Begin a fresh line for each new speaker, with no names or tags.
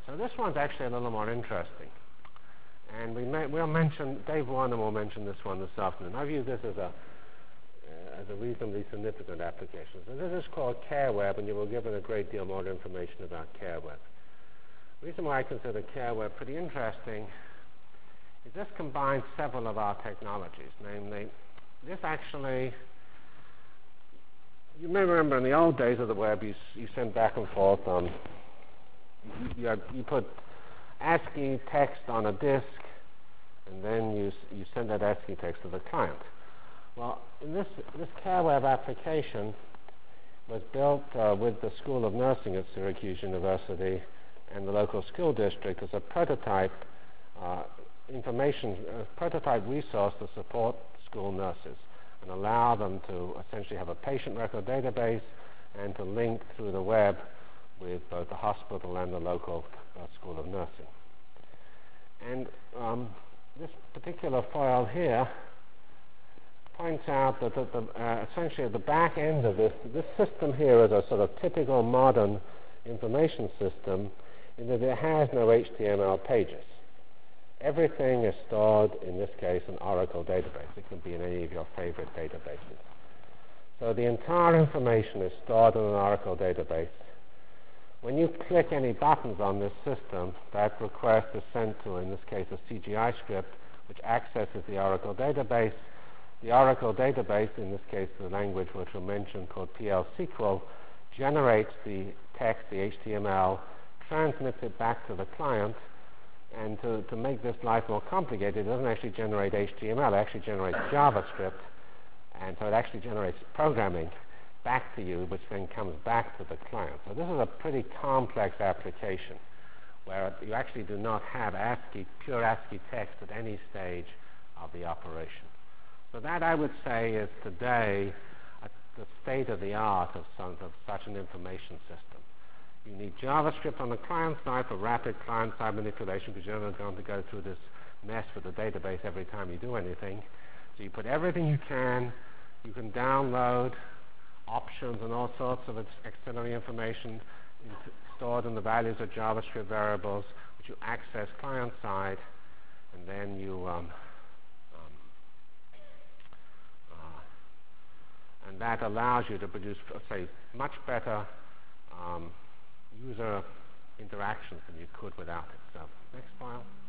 So this one's actually a little more interesting. And we'll mention, Dave Warner will mention this one this afternoon. I've used this as a reasonably significant application. So this is called CareWeb, and you will be given a great deal more information about CareWeb. The reason why I consider CareWeb pretty interesting is this combines several of our technologies. Namely, this actually, you may remember in the old days of the web, you sent back and forth on, you put ASCII text on a disk, and then you send that ASCII text to the client. Well, in this CareWeb application was built with the School of Nursing at Syracuse University and the local school district as a prototype prototype resource to support school nurses and allow them to essentially have a patient record database and to link through the web with both the hospital and the local School of Nursing. And this particular file here points out that essentially at the back end of this system here is a sort of typical modern information system in that it has no HTML pages. Everything is stored, in this case, in Oracle database. It can be in any of your favorite databases. So the entire information is stored in an Oracle database. When you click any buttons on this system, that request is sent to, in this case, a CGI script, which accesses the Oracle database. The Oracle database, in this case, the language which we mentioned called PL/SQL, generates the text, the HTML, transmits it back to the client, and to make this life more complicated, it doesn't actually generate HTML, it actually generates JavaScript, and so it actually generates programming back to you, which then comes back to the client. So this is a pretty complex application where you actually do not have ASCII, pure ASCII text at any stage of the operation. So that, I would say, is today the state of the art of such an information system. You need JavaScript on the client side for rapid client-side manipulation, because you're not going to go through this mess with the database every time you do anything. So you put everything you can download options and all sorts of auxiliary information stored in the values of JavaScript variables, which you access client-side, and then you and that allows you to produce, say, much better user interactions than you could without it. So, next file.